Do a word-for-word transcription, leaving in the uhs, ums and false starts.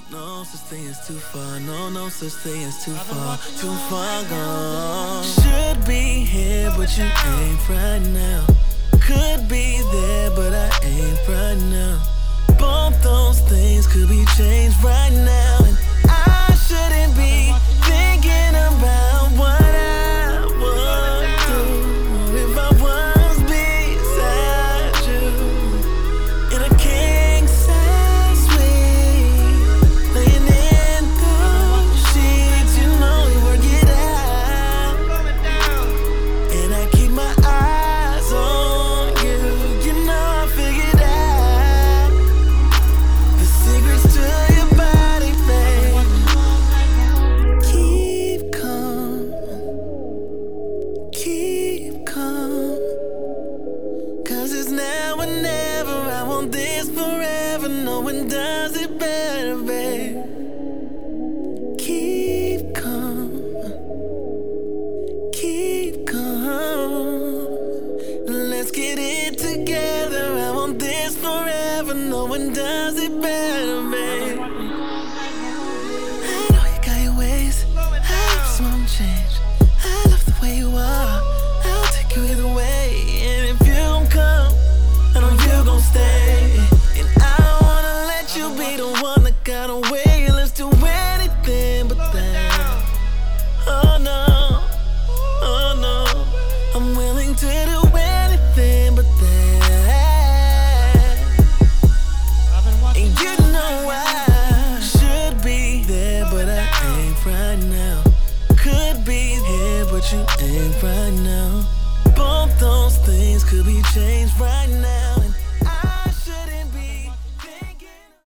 No such thing as too far, no, no such thing as too far, too far gone. Should be here, but you ain't right now. Could be there, but I ain't right now. Both those things could be changed right now. And I shouldn't be thinking about what I would do if I was beside you in a king size suite, laying in those sheets. You know we work it out, and I keep my eyes on you. You know I figured out the secrets to your body, babe. Keep calm, keep calm, 'cause it's now or never. I want this forever. No one does it better, babe. Keep calm, keep calm. Let's get it together. I want this forever. No one does it better, babe. I know you got your ways. I just won't change. I love the way you are. I'll take you either way. And if you don't come, I know you gon' stay. And I don't wanna let you be the one that got away. Let's do anything but that. Oh no, oh no, I'm willing to do anything but that. And you know I should be there, but I ain't right now. Could be here, but you ain't right now. Both those things could be changed right now.